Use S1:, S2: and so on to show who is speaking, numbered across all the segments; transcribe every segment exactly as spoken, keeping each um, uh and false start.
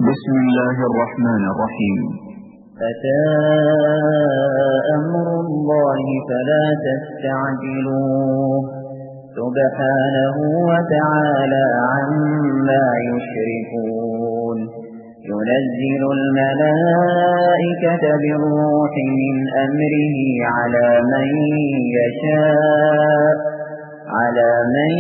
S1: بسم الله الرحمن الرحيم.
S2: أتى أمر الله فلا تستعجلوه سبحانه وتعالى عما يشركون. ينزل الملائكة بالروح من أمره على من يشاء على من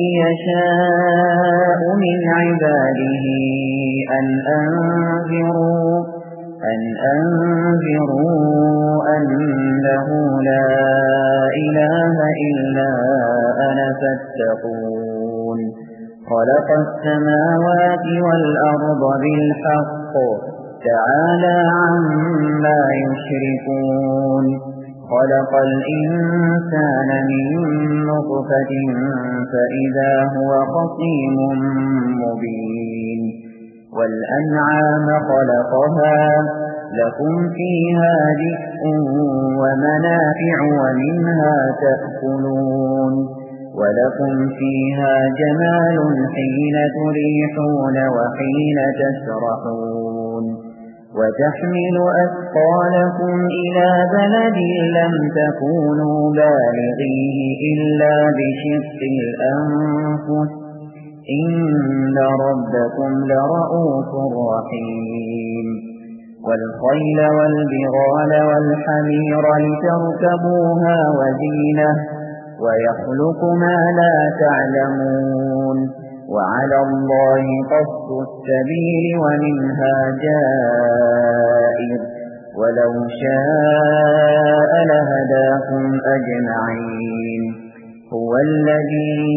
S2: يشاء من عباده أن أنذروا أن أنذروا أنه لا إله إلا أنا فاتقون. خلق السماوات والأرض بالحق تعالى عما يشركون. خلق الإنسان من نطفة فإذا هو خصيم مبين. والأنعام خلقها لكم فيها دفء ومنافع ومنها تأكلون. ولكم فيها جمال حين تريحون وحين تسرحون. وتحمل أثقالكم إلى بلد لم تكونوا بالغيه إلا بشق الأنفس إن ربكم لرؤوف رحيم. والخيل والبغال والحمير لتركبوها وزينة ويخلق ما لا تعلمون. وعلى الله قصد السبيل ومنها جائر ولو شاء لهداكم أجمعين. هو الذي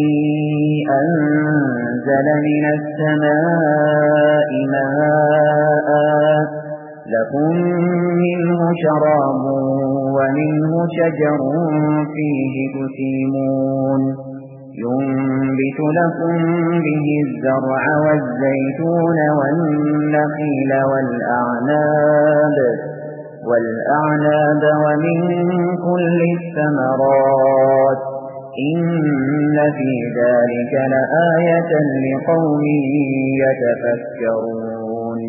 S2: أنزل من السماء ماء لكم منه شراب ومنه شجر فيه تسيمون. ينبت لكم به الزرع والزيتون والنخيل والأعناب والأعناب ومن كل الثمرات إن في ذلك لآية لقوم يتفكرون.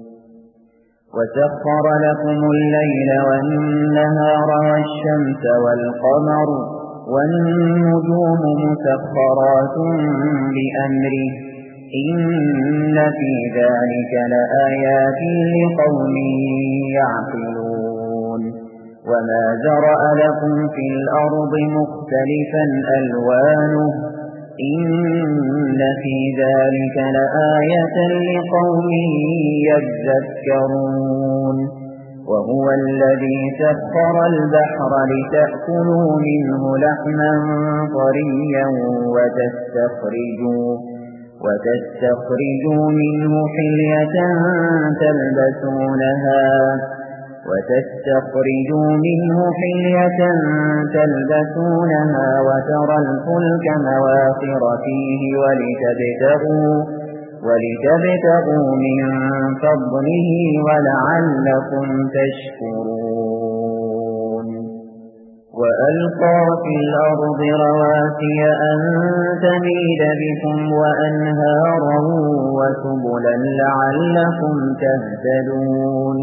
S2: وسخر لكم الليل والنهار والشمس والقمر والنجوم مسخرات بأمره إن في ذلك لآيات لقوم يعقلون. وما ذرأ لكم في الأرض مختلفا ألوانه إن في ذلك لآية لقوم يذكرون. وهو الذي سخر البحر لتأكلوا منه لحما طريا وتستخرجوا, وتستخرجوا منه حلية تلبسونها وتستخرجوا منه حلية تلبسونها وترى الفلك مواخر فيه ولتبتغوا ولتبتغوا من فضله ولعلكم تشكرون. وألقى في الأرض رواسي أن تميد بكم وأنهارا وسبلا لعلكم تهتدون.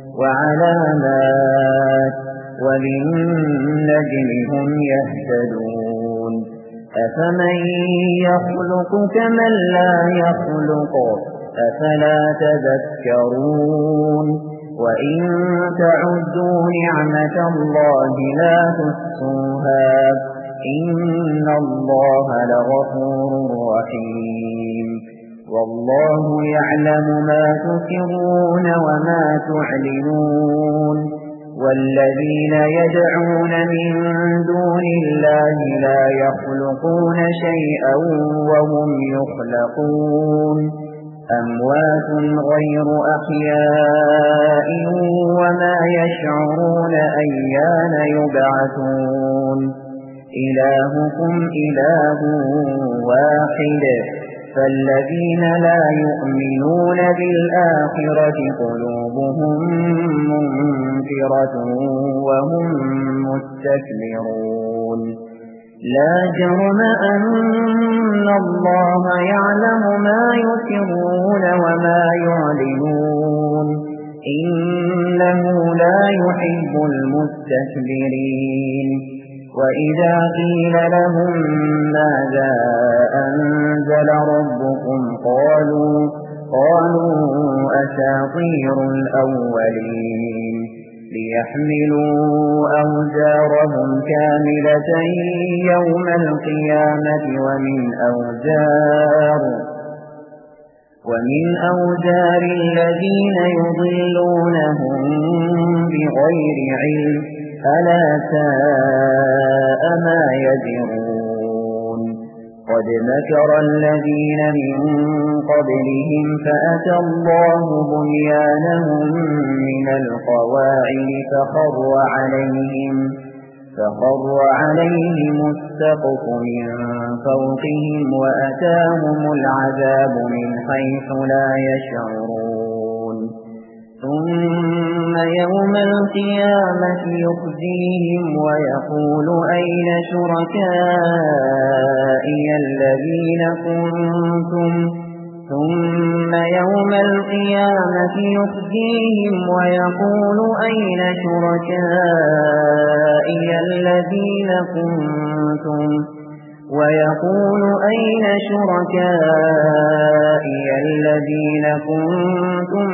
S2: وعلامات وبالنجم هم يهتدون. أفمن يخلق كمن لا يخلق أفلا تذكرون. وإن تعدوا نعمة الله لا تحصوها إن الله لغفور رحيم. والله يعلم ما تسرون وما تعلنون. والذين يدعون من دون الله لا يخلقون شيئا وهم يخلقون. أموات غير أحياء وما يشعرون أيان يبعثون. إلهكم إله واحد فالذين لا يؤمنون بالآخرة قلوبهم منكرة وهم مستكبرون. لا جرم أن الله يعلم ما يسرون وما يعلنون إنه لا يحب المستكبرين وإذا قيل لهم ماذا أنزل ربكم قالوا قالوا أساطير الأولين ليحملوا أوزارهم كاملة يوم القيامة ومن أوزار ومن أوزار الذين يضلونهم بغير علم ألا ساء ما يزرون قد مكر الذين من قبلهم فأتى الله بنيانهم من القواعد فخر عليهم فخر عليهم السقف من فوقهم وأتاهم العذاب من حيث لا يشعرون ثم يوم القيامة يخزيهم ويقول أين شركائي الذين كنتم ثم يوم القيامة يخزيهم ويقول أين شركائي الذين كنتم ويقول أين شركائي الذين كنتم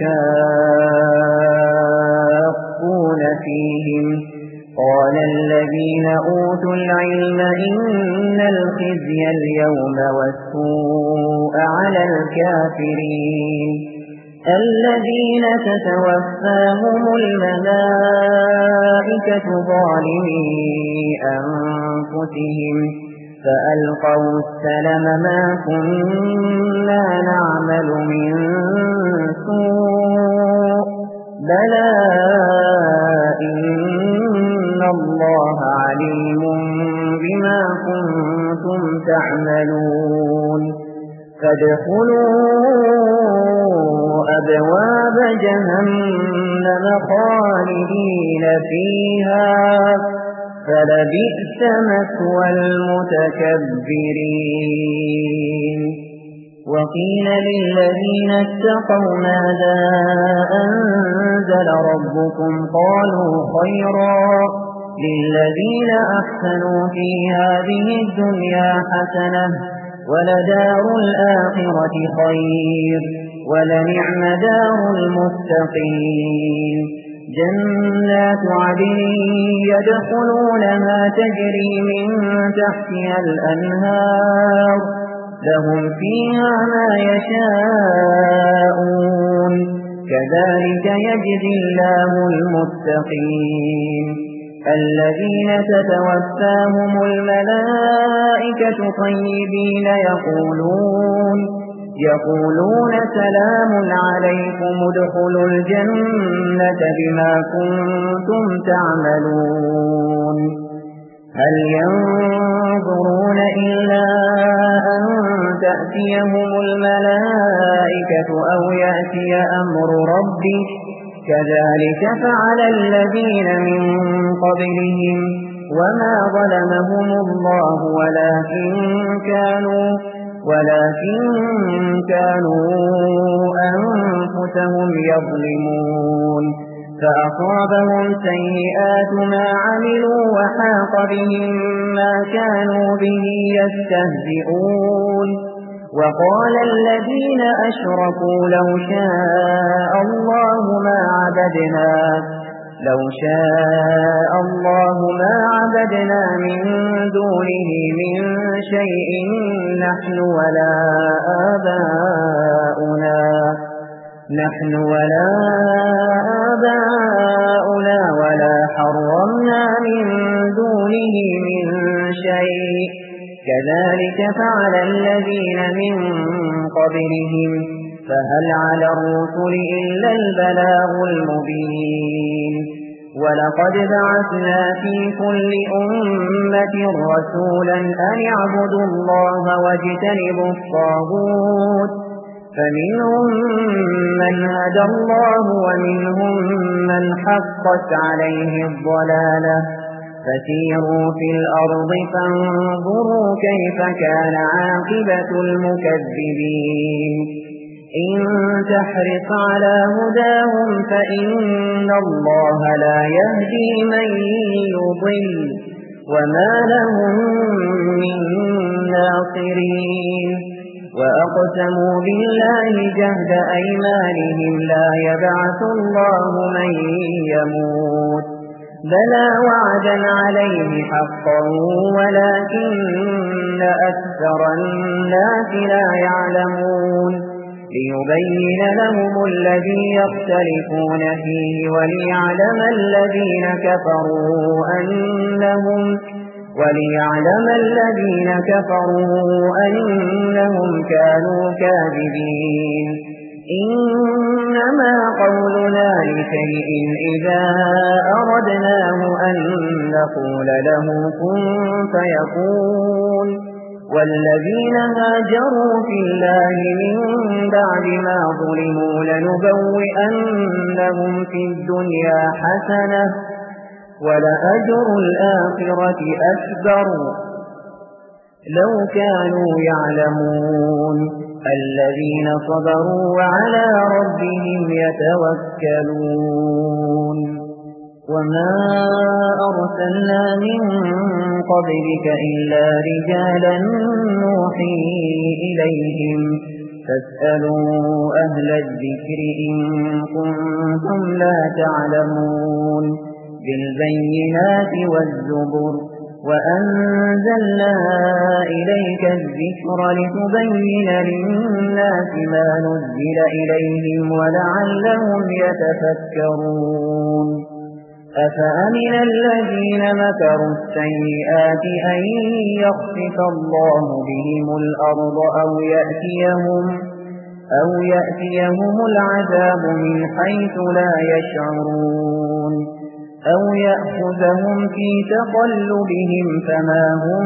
S2: تشاقون فيهم قال الذين أوتوا العلم إن الخزي اليوم والسوء على الكافرين الذين تتوفاهم الملائكة ظالمي أنفسهم فألقوا السلم ما كنا نعمل من سوء بلى إن الله عليم بما كنتم تعملون فادخلوا أبواب جهنم خالدين فيها فلبئس مثوى المتكبرين وقيل للذين اتقوا ماذا أنزل ربكم قالوا خيرا للذين أحسنوا في هذه الدنيا حسنة ولدار الآخرة خير ولنعم دار المتقين جنات عدن يدخلونها تجري من تحتها الأنهار لهم فيها ما يشاءون كذلك يجزي الله المتقين الذين تتوفاهم الملائكة طيبين يقولون يقولون سلام عليكم ادخلوا الجنة بما كنتم تعملون هل ينظرون إلا أن تأتيهم الملائكة أو يأتي أمر ربك كذلك فعل الذين من قبلهم وما ظلمهم الله ولكن كانوا ولكن كانوا أنفسهم يظلمون فأصابهم سيئات ما عملوا وحاق بهم ما كانوا به يستهزئون وقال الذين أشركوا لو شاء الله ما عبدنا لو شاء الله ما عبدنا من دونه من شيء نحن ولا آباؤنا نحن ولا آباؤنا ولا حرمنا من دونه من شيء كذلك فعل الذين من قبلهم فهل على الرسل إلا البلاغ المبين ولقد بعثنا في كل أمة رسولا أن اعبدوا الله واجتنبوا الطاغوت فمنهم من هدى الله ومنهم من حقت عليه الضلالة فسيروا في الأرض فانظروا كيف كان عاقبة المكذبين إن تحرص على هداهم فإن الله لا يهدي من يضل وما لهم من ناصرين وأقسموا بالله جهد أيمانهم لا يبعث الله من يموت بلى وعدا عليه حقا ولكن أكثر الناس لا يعلمون ليبين لهم الذي يختلفون فيه وليعلم الذين كفروا أنهم وليعلم الذين كفروا أنهم كانوا كاذبين إنما قولنا لشيء إذا أردناه أن نقول له كن فيكون والذين هاجروا في الله من بعد ما ظلموا لنبوئنهم في الدنيا حسنة ولأجر الآخرة أكبر لو كانوا يعلمون الذين صبروا وعلى ربهم يتوكلون وما أرسلنا من قبلك إلا رجالا نوحي إليهم فاسألوا أهل الذكر إن كنتم لا تعلمون بالبينات والزبر وأنزلنا إليك الذكر لتبين للناس ما نزل إليهم ولعلهم يتفكرون أفأمن الذين مكروا السيئات أن يخسف الله بهم الأرض أو يأتيهم أو يأتيهم العذاب من حيث لا يشعرون أو يأخذهم في تقلبهم فما هم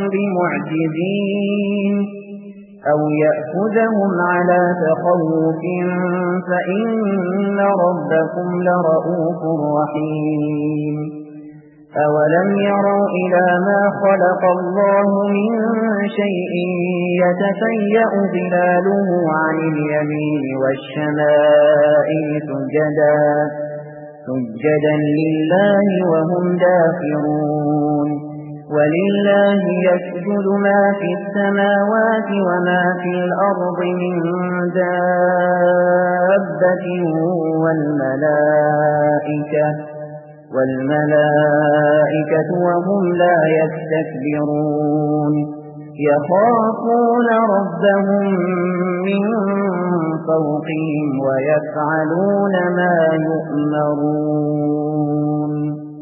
S2: بمعجزين أو يأخذهم على تخوف فإن ربكم لرؤوف رحيم أولم يروا إلى ما خلق الله من شيء يتفيأ ظلاله عن اليمين والشمائل سجدا سجدا لله وهم داخرون ولله يسجد ما في السماوات وما في الأرض من دابة والملائكة والملائكة وهم لا يستكبرون يخافون ربهم من فوقهم ويفعلون ما يؤمرون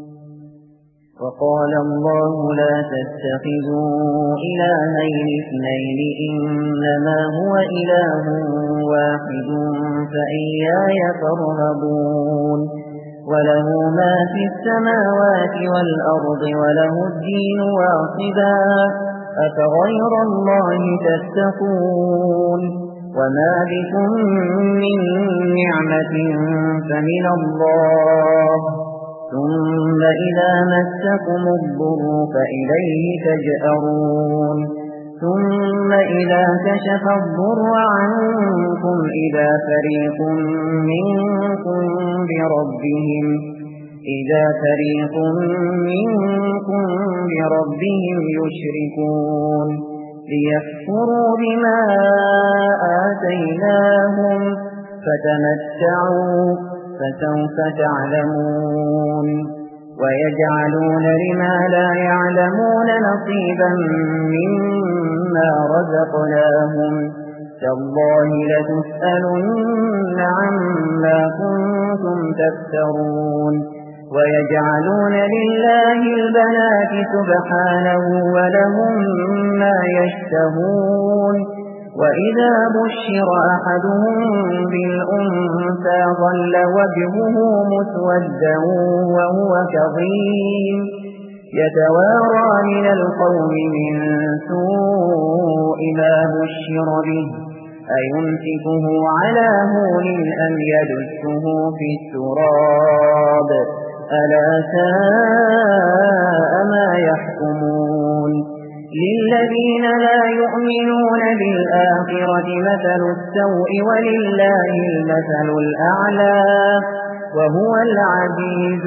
S2: وقال الله لا تتخذوا إلهين اثنين إنما هو إله واحد فإياي فارهبون وله ما في السماوات والأرض وله الدين واصبا أفغير الله تتقون وما بكم من نعمة فمن الله ثم إذا مسكم الضر فإليه تجأرون ثم إذا كشف الضر عنكم إذا فريق منكم بربهم إذا فريق منكم بربهم يشركون ليكفروا بما آتيناهم فتمتعوا فسوف تعلمون ويجعلون لما لا يعلمون نصيبا مما رزقناهم تالله لتسألن عما كنتم تفترون ويجعلون لله البنات سبحانه ولهم ما يشتهون وإذا بشر أحدهم بالأنثى ظل وجهه مسودا وهو كظيم يتوارى من القوم من سوء ما بشر به أيمسكه على هون أم يدسه في التراب ألا ساء ما يحكمون للذين لا يؤمنون بالآخرة مثل السوء ولله المثل الأعلى وهو العزيز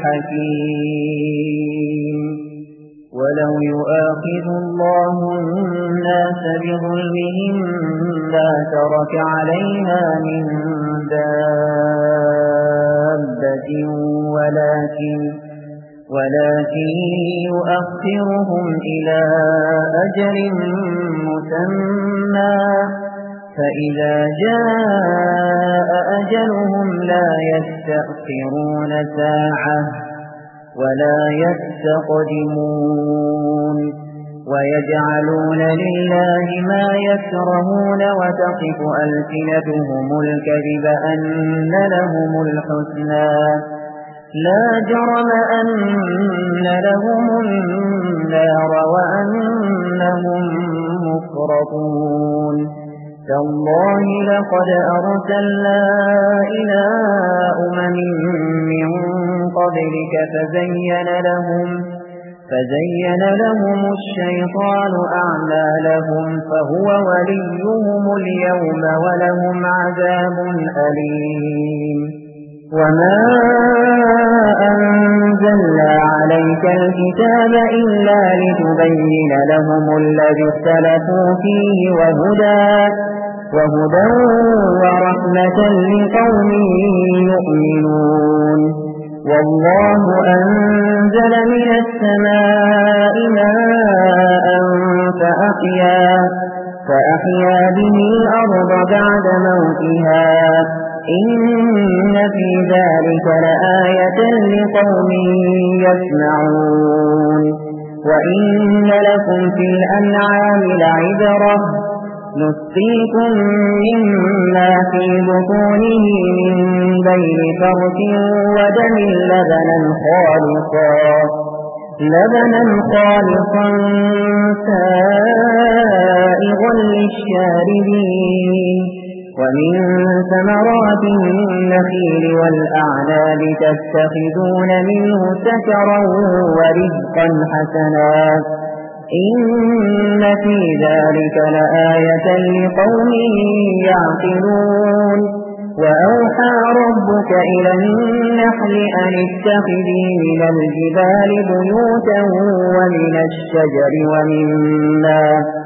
S2: الحكيم ولو يؤاخذ الله الناس بظلمهم لا ترك عليها من دابة ولكن ولكن يؤخرهم إلى أجل مسمى فإذا جاء أجلهم لا يستأخرون ساعة ولا يستقدمون ويجعلون لله ما يكرهون وتقف ألسنتهم الكذب أن لهم الحسنى لا جرم أن لهم النار وأنهم مفرطون تالله لقد أرسلنا إلى أمم من قبلك فزين لهم فزين لهم الشيطان أعمالهم فهو وليهم اليوم ولهم عذاب أليم وما أنزلنا عليك الكتاب إلا لتبين لهم الذي اختلفوا فيه وهدى وهدى ورحمة لقوم يؤمنون والله أنزل من السماء ماء فأحيا فأحيا به الأرض بعد موتها إن في ذلك لآية لقوم يسمعون وإن لكم في الأنعام لعبرة نسقيكم مما في بطونه من بين فرث ودم لبنا خالصا لبنا خالصا سائغا للشاربين ومن ثمرات النخيل والأعناب تتخذون منه سكرا ورزقا حسنا إن في ذلك لآية لقوم يعقلون وأوحى ربك إلى النحل أن اتخذي من الجبال بيوتا ومن الشجر ومما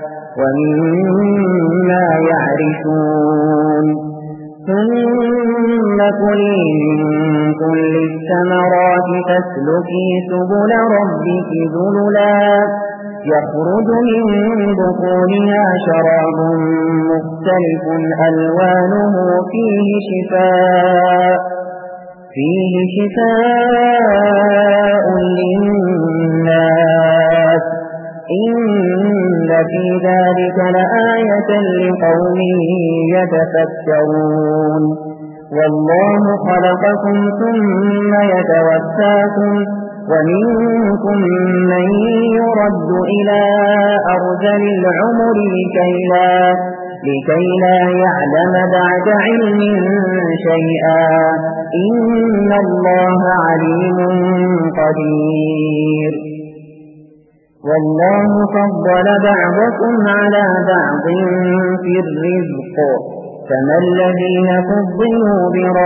S2: ومما يعرشون ثم كلي من كل الثمرات فاسلكي سبل ربك ذللا يخرج من بطونها شراب مختلف ألوانه فيه شفاء فيه شفاء للناس إن في ذلك لآية لقوم يتفكرون والله خلقكم ثم يتوفاكم ومنكم من يرد إلى أرذل العمر لكي لا, لكي لا يعلم بعد علم شيئا إن الله عليم قدير والله فضل بعضكم على بعض في الرزق فما الذين فضلوا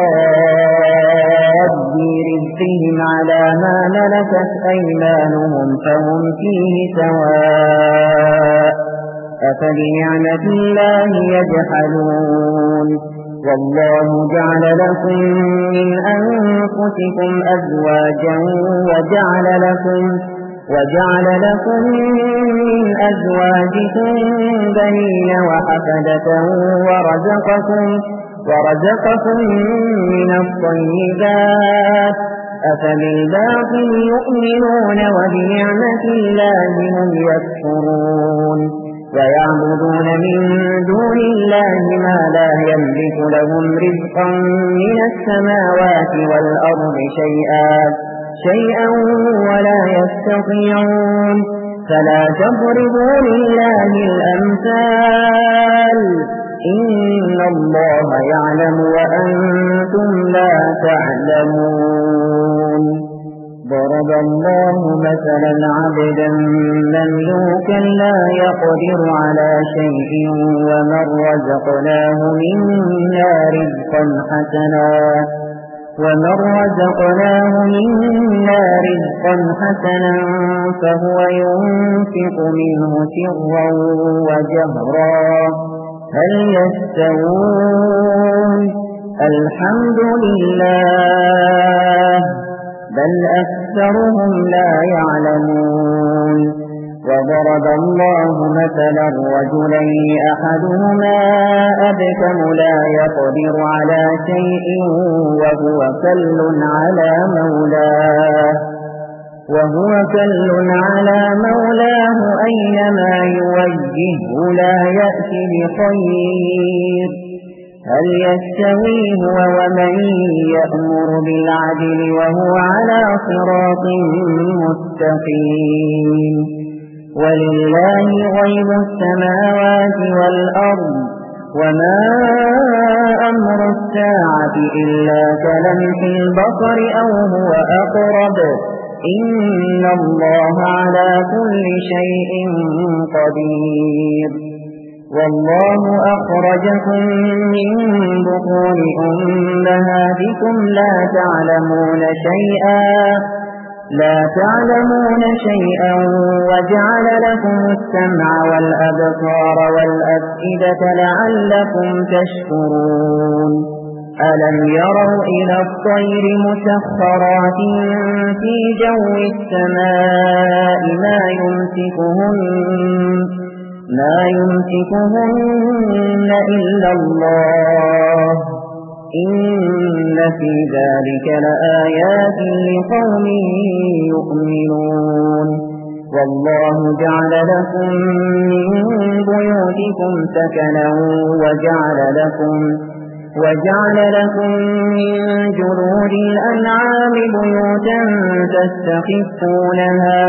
S2: براد رزقهم على ما ملكت أيمانهم فهم فيه سواء أفبنعمة الله يجحدون والله جعل لكم من أنفسكم أزواجا وجعل لكم وجعل لكم من أزواجكم بنين وحفدة ورزقكم, ورزقكم من الطيبات أفبالباطل يؤمنون وبنعمة الله هم يكفرون ويعبدون من دون الله ما لا يملك لهم رزقا من السماوات والأرض شيئا شيئا ولا يستطيعون فلا تضربوا لله الأمثال إن الله يعلم وأنتم لا تعلمون ضرب الله مثلا عبدا مملوكا لا يقدر على شيء ومن رزقناه منا رزقا حسنا ومن رزقناه منا رزقا حسنا فهو ينفق منه سرا وجهرا هل يستوون الحمد لله بل أكثرهم لا يعلمون وضرب الله مثلا رجلين أحدهما أبكم لا يقدر على شيء وهو كل على مولاه وهو كل على مولاه أينما يوجهه لا يأتي بخير هل يستوي هو ومن يأمر بالعدل وهو على صراط مستقيم ولله غيب السماوات والأرض وما أمر الساعة إلا كلمح البصر أو هو أقرب إن الله على كل شيء قدير والله أخرجكم من بطون أمهاتكم لا تعلمون شيئا لا تعلمون شيئا وجعل لكم السمع والأبصار والأفئدة لعلكم تشكرون ألم يروا إلى الطير مسخرات في جو السماء ما يمسكهن ما يمسكهن إلا الله إن في ذلك لآيات لقوم يؤمنون والله جعل لكم من بيوتكم سكنا وجعل لكم وجعل لكم من جلود الأنعام بيوتا تستخفونها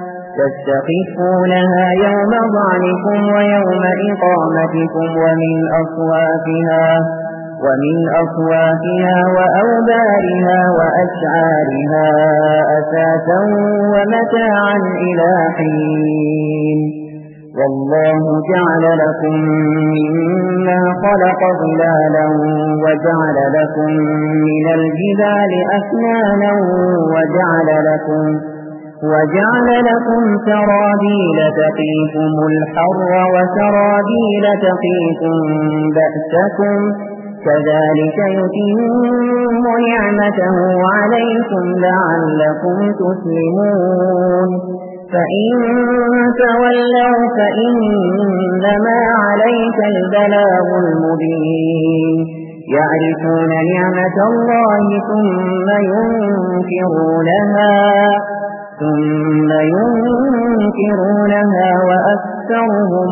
S2: تستخفونها يوم ظعنكم ويوم إقامتكم ومن أصوافها ومن أصوافها وأوبارها وأشعارها أثاثا ومتاعا إلى حين والله جعل لكم مما خلق ظلالا وجعل لكم من الجبال أكنانا وجعل لكم وجعل لكم سرابيل تقيكم الحر وسرابيل تقيكم بأسكم كذلك يتم نعمته عليكم لعلكم تسلمون فإن تولوا فإنما عليك البلاغ المبين يعرفون نعمة الله ثم ينكرونها ثم ينكرونها وأكثرهم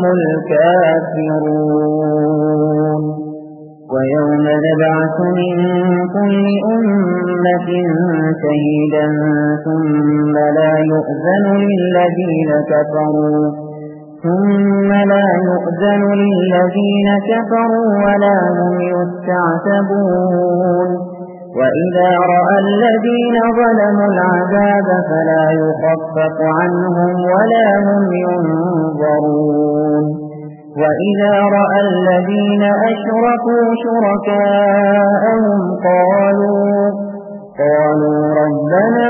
S2: الكافرون ويوم نبعث من كل أمة شهيدا ثم لا يؤذن للذين كفروا ثم لا يؤذن للذين كفروا ولا هم يستعتبون وإذا رأى الذين ظلموا العذاب فلا يخفف عنهم ولا هم ينظرون وإذا رأى الذين أشركوا شركاءهم قالوا قالوا ربنا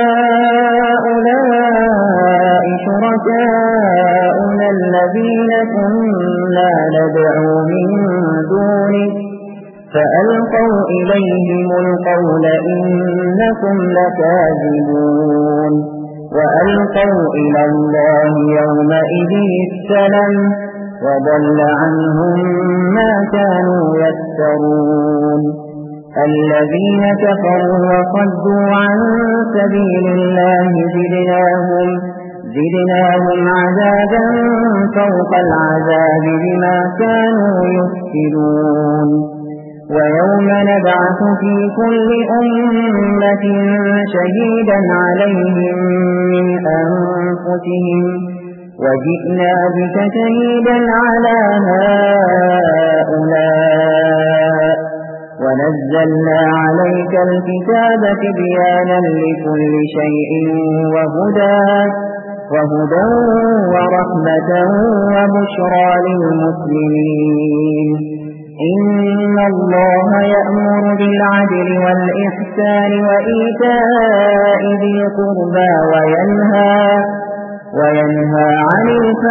S2: هؤلاء شركاؤنا الذين كنا ندعو من دونك فألقوا إليهم القول إنكم لكاذبون وألقوا إلى الله يومئذ السلام وضل عنهم ما كانوا يفترون الذين كفروا وصدوا عن سبيل الله زدناهم زدناهم عذابا فوق العذاب بما كانوا يفسدون ويوم نبعث في كل أمة شهيدا عليهم من أنفسهم وجئنا بك شهيدا على هؤلاء ونزلنا عليك الكتاب تبيانا لكل شيء وهدى وهدى ورحمة وبشرى للمسلمين إن الله يأمر بالعدل والإحسان وإيتاء ذي القربى وينهى وينهى عن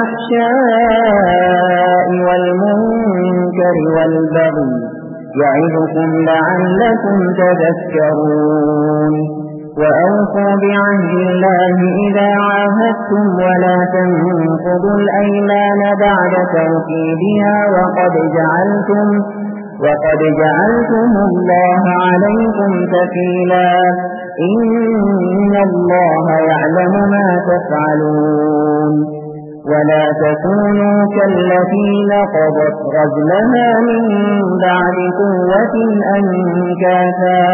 S2: الفحشاء والمنكر والبغي يعظكم لعلكم تذكرون وأوفوا بعهد الله إذا عاهدتم ولا تنقضوا الأيمان بعد توكيدها وقد جعلتم وقد جعلتم الله عليكم كفيلا إن الله يعلم ما تفعلون ولا تكونوا كالتي نقضت غزلها من بعد قوة أنكاثا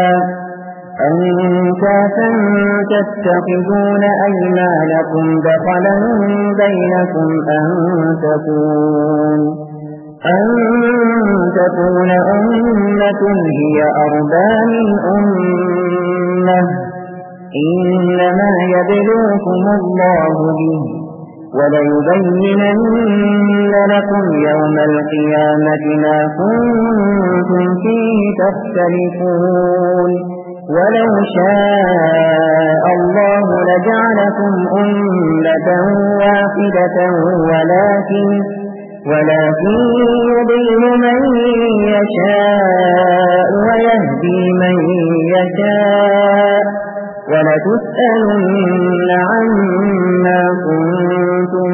S2: أنكاثا تتخذون أيمانكم دخلا بينكم أن تكون أن تكون أمة هي أربى من أمة إنما يبلوكم الله به وليبينن لكم يوم القيامة ما كنتم فيه تختلفون ولو شاء الله لجعلكم أمة واحدة ولكن ولكن يضل من يشاء ويهدي من يشاء ولتسألن عما كنتم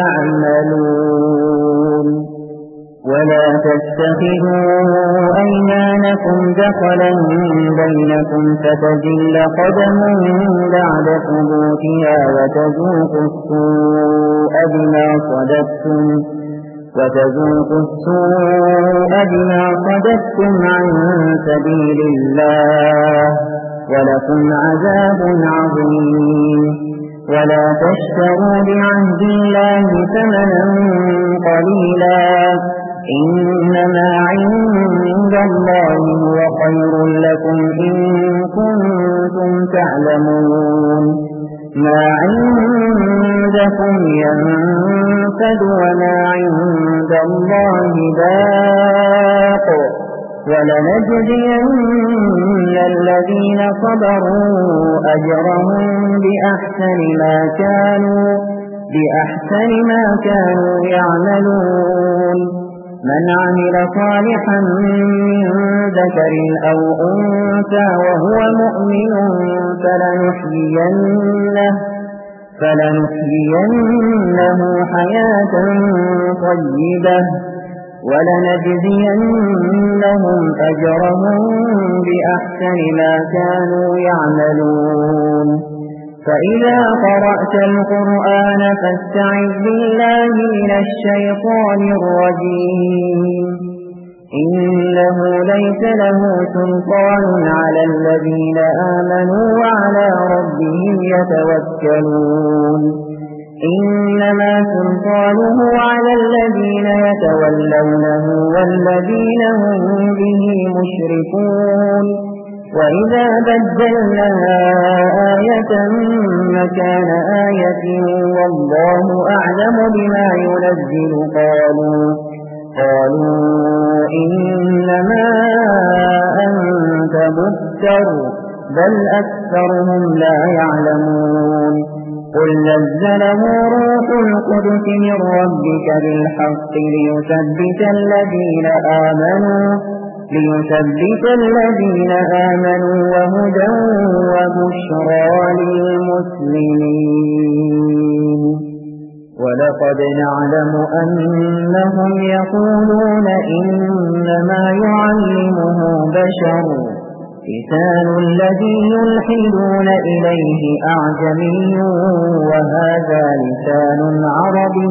S2: تعملون ولا تتخذوا أيمانكم دخلا بينكم فتزل قدم بعد ثبوتها وتذوقوا السوء بما صددتم وتذوقوا السوء بما صددتم عن سبيل الله ولكم عذاب عظيم ولا تشتروا بعهد الله ثمنا قليلا إنما عند الله هو خير لكم إن كنتم تعلمون ما عندكم ينفد وما عند الله باق ولنجزين الذين صبروا أجرهم بأحسن ما كانوا بأحسن ما كانوا يعملون من عمل صالحا من ذكر أو أنثى وهو مؤمن فلنحيينه فلنحيينه حياة طيبة ولنجزينهم أجرهم بأحسن ما كانوا يعملون فإذا قرأت القرآن فاستعذ بالله من الشيطان الرجيم إنه ليس له سلطان على الذين آمنوا وعلى ربهم يتوكلون إنما سلطانه على الذين يتولونه والذين هم به مشركون وإذا بدلنا آية مكان آية والله أعلم بما ينزل قالوا قالوا إنما أنت مفتر بل أكثرهم لا يعلمون قل نزله روح القدس من ربك بالحق ليثبت الذين آمنوا ليثبت الذين آمنوا وهدى وبشرى للمسلمين ولقد نعلم أنهم يقولون إنما يعلمه بشر لسان الذي يلحدون إليه أعجمي وهذا لسان عربي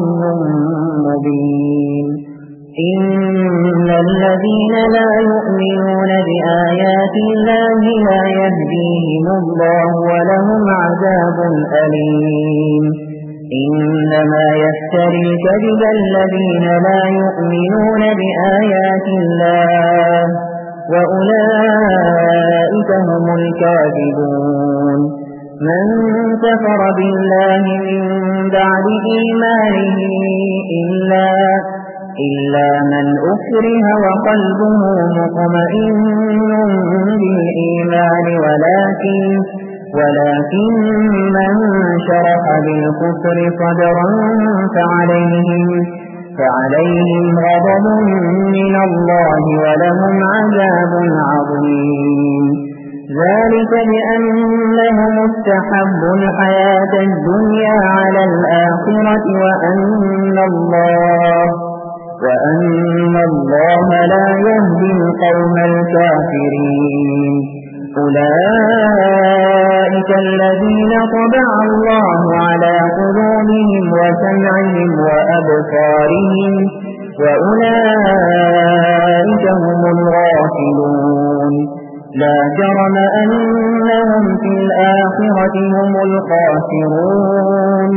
S2: مبين إن الذين لا يؤمنون بآيات الله لا يهديهم الله ولهم عذاب أليم إنما يفتري الكذب الذين لا يؤمنون بآيات الله وأولئك هم الكاذبون من كفر بالله من بعد إيمانه إلا, إلا من أكره وقلبه مطمئن بالإيمان ولكن, ولكن من شرح بالكفر صدرا فعليهم, فعليهم غضب من الله ولهم عذاب عظيم ذلك بأنهم استحبوا الحياة الدنيا على الآخرة وأن الله, وأن الله لا يهدي القوم الكافرين أولئك الذين طبع الله على قلوبهم وسمعهم وأبصارهم وأولئك هم الغافلون لا جرم أنهم في الآخرة هم الخاسرون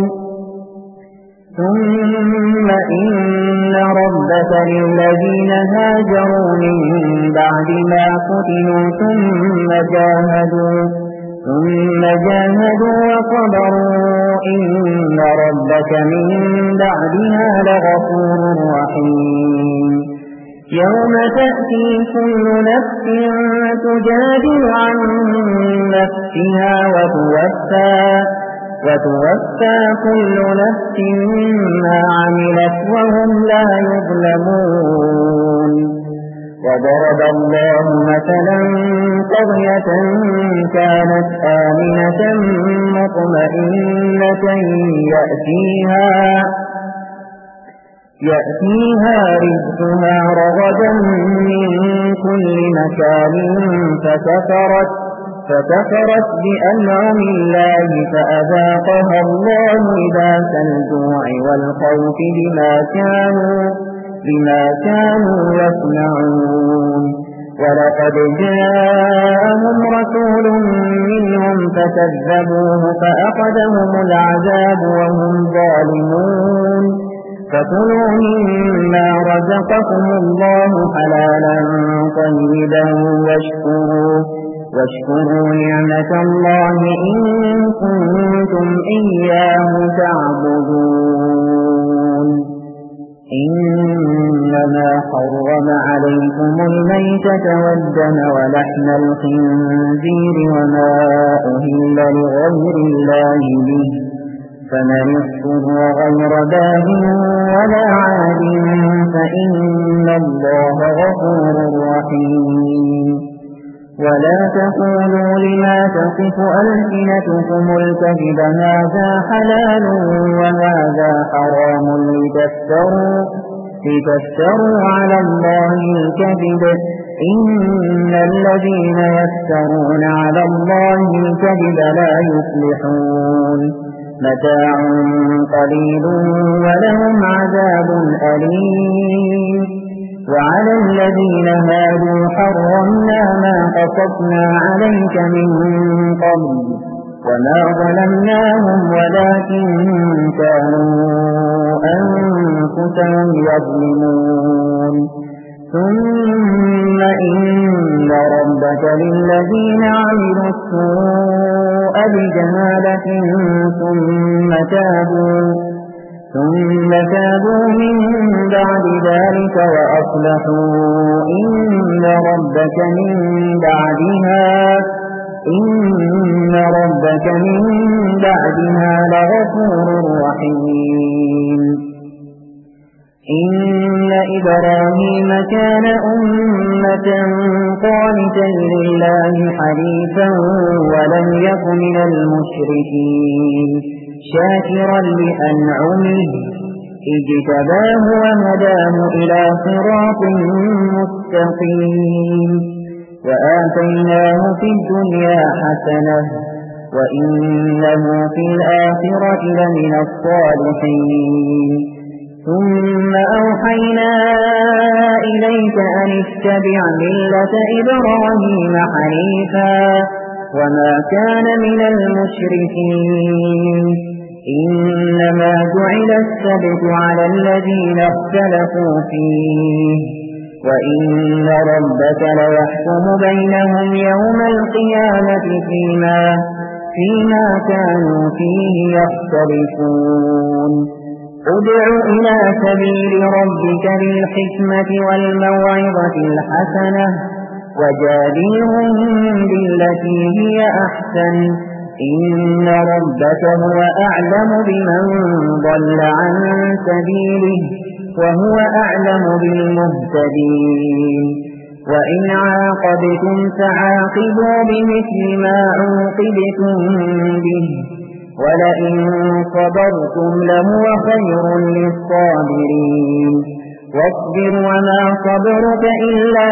S2: ثم إن ربك للذين هاجروا من بعد ما فتنوا ثم جاهدوا, ثم جاهدوا وصبروا إن ربك من بعدها لغفور رحيم يوم تأتي كل نفس تجادل عن نفسها وتوفى, وتوفى كل نفس ما عملت وهم لا يظلمون وضرب الله مثلا قرية كانت آمنة مطمئنة يأتيها, يأتيها رزقها رغدا من كل مكان فكفرت, فكفرت بأنعم الله فأذاقها الله لباس الجوع والخوف بما كانوا, بما كانوا يصنعون ولقد جاءهم رسول منهم فكذبوه فأخذهم العذاب وهم ظالمون فكلوا مما رزقكم الله حلالا طيبا واشكروا, واشكروا نعمة الله إن كنتم إياه تعبدون إنما حرم عليكم الميتة والدم ولحم الخنزير وما أهل لغير الله به فمن اضطر غير باغ ولا عاد فإن الله غفور رحيم ولا تقولوا لما تصف ألسنتكم الكذب هذا حلال وهذا حرام لتفتروا, لتفتروا على الله الكذب إن الذين يفترون على الله الكذب لا يفلحون متاع قليل ولهم عذاب أليم وعلى الذين هادوا حرمنا ما قصصنا عليك من قبل وما ظلمناهم ولكن كانوا أنفسهم يظلمون ثم إن ربك للذين عملوا السوء بجهالة ثم تابوا ثم تابوا من بعد ذلك وأصلحوا إن ربك من بعدها إن ربك من بعدها لغفور رحيم إن إبراهيم كان أمة قانتا لله حنيفا ولم يك من المشركين شاكرا لأنعمه اجتباه وهداه إلى صراط مستقيم وآتيناه في الدنيا حسنة وإنه في الآخرة لمن الصالحين ثم أوحينا إليك أن اتبع ملة إبراهيم حنيفا وما كان من المشركين إنما جعل السبت على الذين اختلفوا فيه وإن ربك ليحكم بينهم يوم القيامة فيما, فيما كانوا فيه يختلفون ادع إلى سبيل ربك بالحكمة والموعظة الحسنة وجادلهم بالتي هي أحسن إن ربك هو أعلم بمن ضل عن سبيله وهو أعلم بالمهتدين وإن عاقبتم فعاقبوا بمثل ما عوقبتم به ولئن صبرتم لهو خير للصابرين واصبر وما صبرك إلا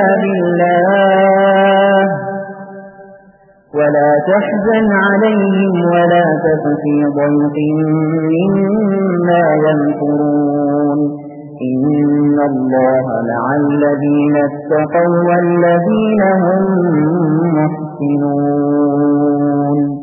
S2: بالله ولا تحزن عليهم ولا تك في ضيق مما يمكرون إن الله مع الذين اتقوا والذين هم محسنون.